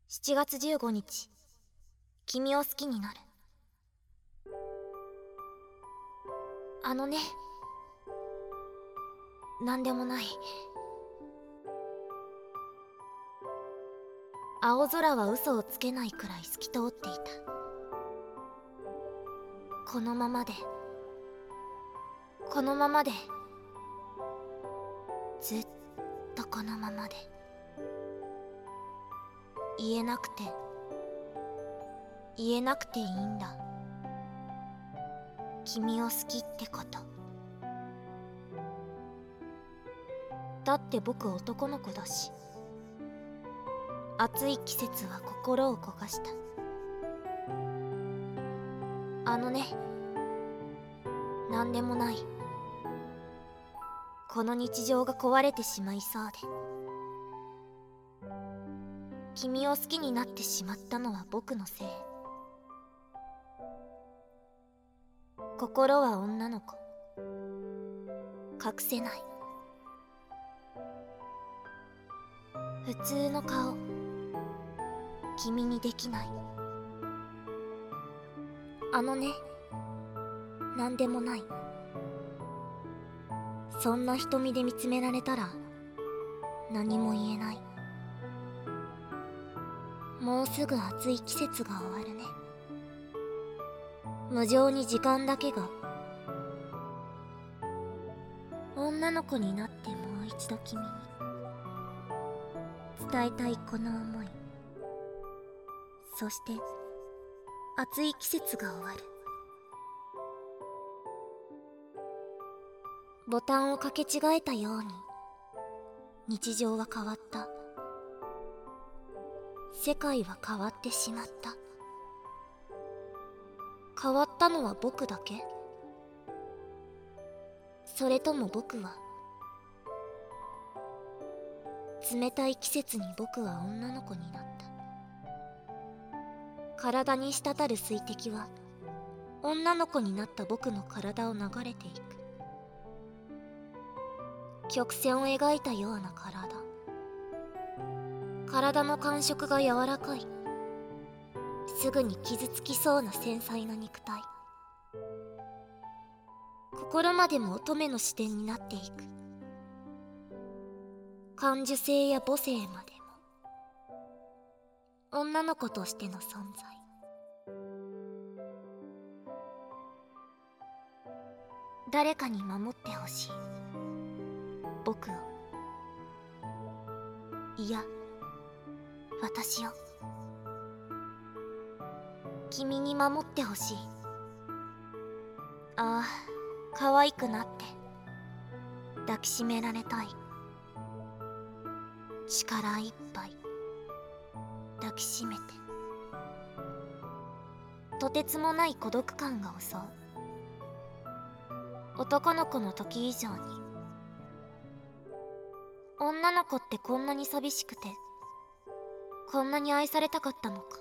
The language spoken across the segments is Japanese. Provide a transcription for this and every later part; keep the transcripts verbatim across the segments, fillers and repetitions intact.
しちがつじゅうごにち、君を好きになる。あのね、なんでもない。青空は嘘をつけないくらい透き通っていた。このままで、このままで、ずっとこのままで。言えなくて、言えなくていいんだ。君を好きってこと。だって僕男の子だし。暑い季節は心を焦がした。あのね、なんでもない。この日常が壊れてしまいそうで。君を好きになってしまったのは僕のせい。心は女の子。隠せない。普通の顔、君にできない。あのね、なんでもない。そんな瞳で見つめられたら何も言えない。もうすぐ暑い季節が終わるね。無情に時間だけが。女の子になってもう一度君に伝えたいこの思い。そして暑い季節が終わる。ボタンを掛け違えたように日常は変わった。世界は変わってしまった。変わったのは僕だけ？それとも僕は、冷たい季節に僕は女の子になった。体に滴る水滴は女の子になった僕の体を流れていく。曲線を描いたような体。体の感触が柔らかい。すぐに傷つきそうな繊細な肉体。心までも乙女の視点になっていく。感受性や母性までも女の子としての存在。誰かに守ってほしい。僕を。いや、私を。君に守ってほしい。ああ、可愛くなって抱きしめられたい。力いっぱい抱きしめて。とてつもない孤独感が襲う。男の子の時以上に。女の子ってこんなに寂しくて、こんなに愛されたかったのか。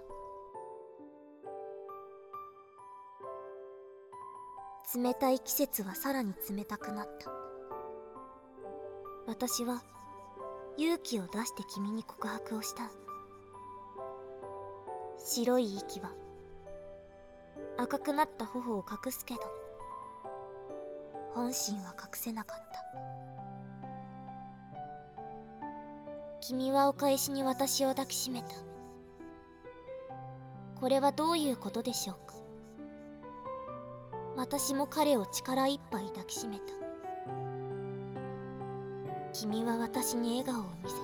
冷たい季節はさらに冷たくなった。私は勇気を出して君に告白をした。白い息は赤くなった頬を隠すけど、本心は隠せなかった。君はお返しに私を抱きしめた。これはどういうことでしょうか。私も彼を力いっぱい抱きしめた。君は私に笑顔を見せた。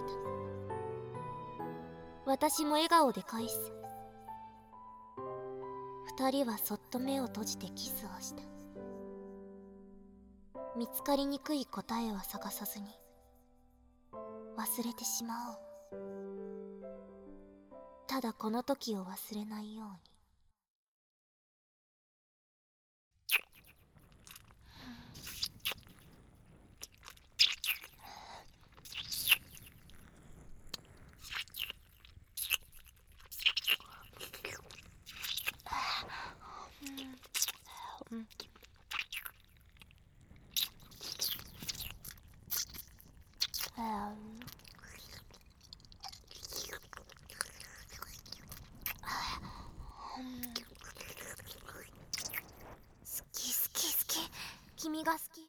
私も笑顔で返す。二人はそっと目を閉じてキスをした。見つかりにくい答えは探さずに忘れてしまおう。ただこの時を忘れないように。 君が好き。